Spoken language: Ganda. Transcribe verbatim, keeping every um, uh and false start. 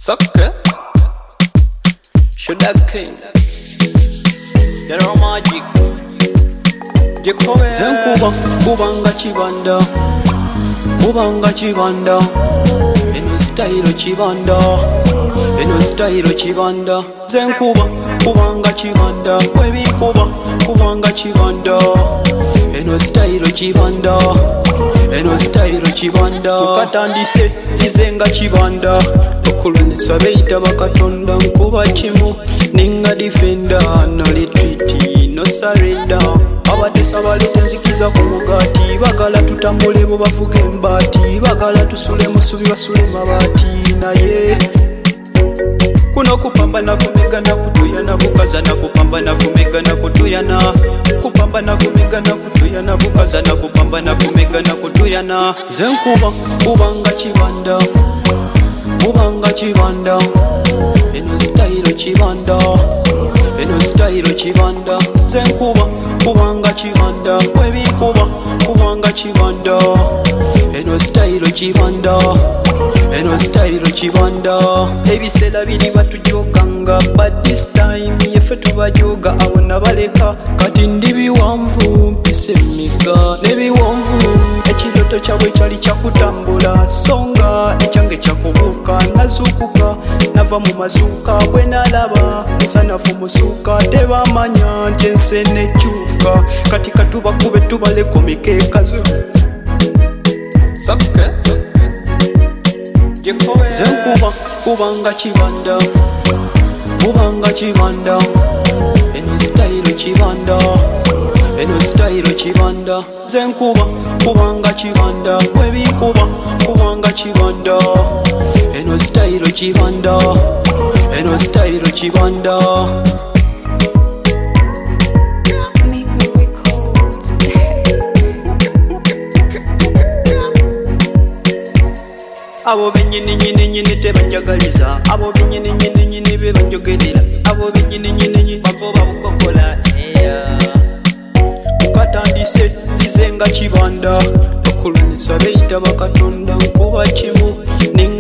Sucker Sugar King Yellow Magic Jekobe Zenkuba kubanga chibanda Kubanga chibanda Eno style chibanda Eno style chibanda Zenkuba kubanga chibanda Webikuba kubanga chibanda Eno style chibanda Eno style chibanda Tukatandise zizenga chibanda Okulane sabeita bakatonda nkuba chimu Ninga defender no retreat no surrender Abadesa balete nzikiza ku mugati Bagala tutambule bo bavuge mbati Bagala tusule musubi basule mabati naye Kuno kupambana kumegana kutuyana kukazana kupambana kumegana kutuyana Kupambana kumegana kutuyana kukazana kupambana kumegana kutuyana Zenkuba kubanga chibanda Kubanga chibanda Eno style chibanda Eno style chibanda Zenkuba kubanga chibanda Webikuba kubanga chibanda Eno style chibanda Eno style chibanda Ebisela biri batujoganga But this time yefe tubajoga Abona baleka kati ndi biwanvu mpise miga Nebiwanvu ekiroto kyabwe kyali kyakutambula Songa ekyange kyakubuuka nazukuka Nava mu masuka bwe nalaba nsanafu musuka Tebamanya nti ensi enekyuka Kati katuba kube tubale ku mikeekazo Sucker Zenkuba kubanga chibanda Kubanga chibanda Eno style chibanda Eno style chibanda Zenkuba kubanga chibanda Webikuba kubanga chibanda Eno style chibanda Eno style chibanda Abo benyini nyini nyini tebanjagaliza Abo benyini nyini nyini bebanjogerera Abo benyini nyini nyini babo babukokola yeah. Ukatandise zizenga chibanda Okulane sabeita bakatonda nkuba chimu